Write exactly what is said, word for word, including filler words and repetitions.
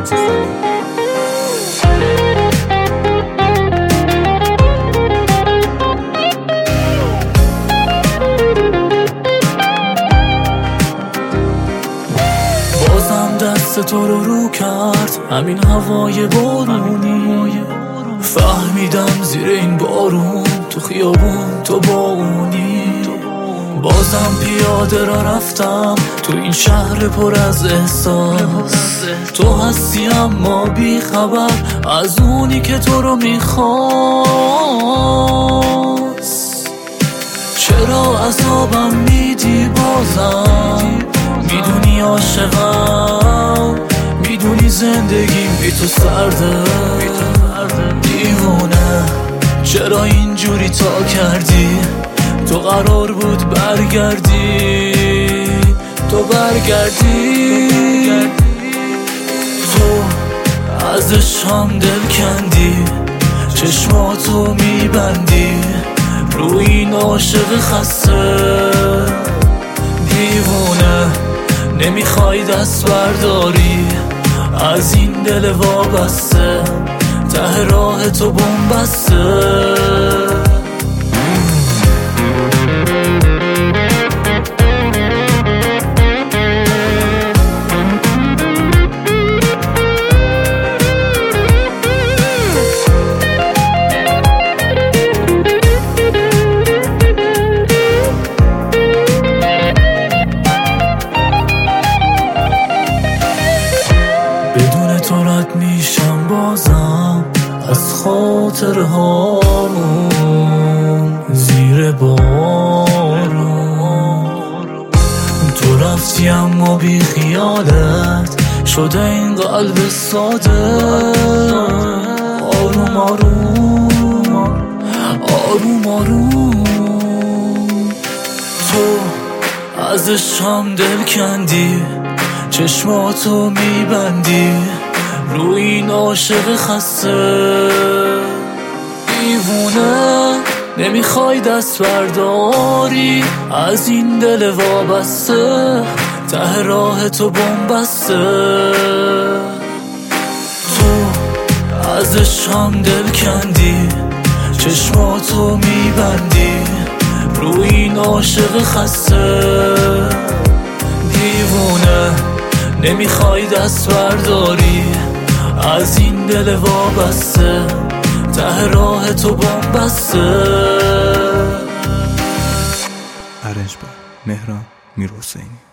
فاطی خلیل. دست تو رو رو کرد همین هوای بارونی، فهمیدم زیر این بارون تو خیابون تو با اونی. بازم پیاده را رفتم تو این شهر پر از احساس، تو هستی اما بی خبر از اونی که تو رو میخواست. چرا عذابم میدی بازم؟ میدونی عاشقم، میدونی زندگیم بی تو سرده. دیوونه چرا اینجوری تا کردی؟ تو قرار بود برگردی، تو برگردی. تو ازش هم دل کندی، چشماتو میبندی رو این عاشق خسته. دیوونه نمیخوای دست برداری از این دل وابسته، ته راه تو بنبسته. میشم بازم از خاطر هامون زیر بارون. تو رفتی اما بی خیالت شده این قلب ساده. آروم آروم آروم آروم تو ازش هم دل کندی، چشماتو میبندی رو این عاشق خسته. دیوونه نمیخوای دست برداری از این دل وابسته، ته راه تو بنبسته. تو ازش هم دل کندی، چشماتو میبندی رو این عاشق خسته. دیوونه نمیخوای دست برداری از این دل وابسته، ته راه تو بنبسته. ارنج بر مهران میرحسینی.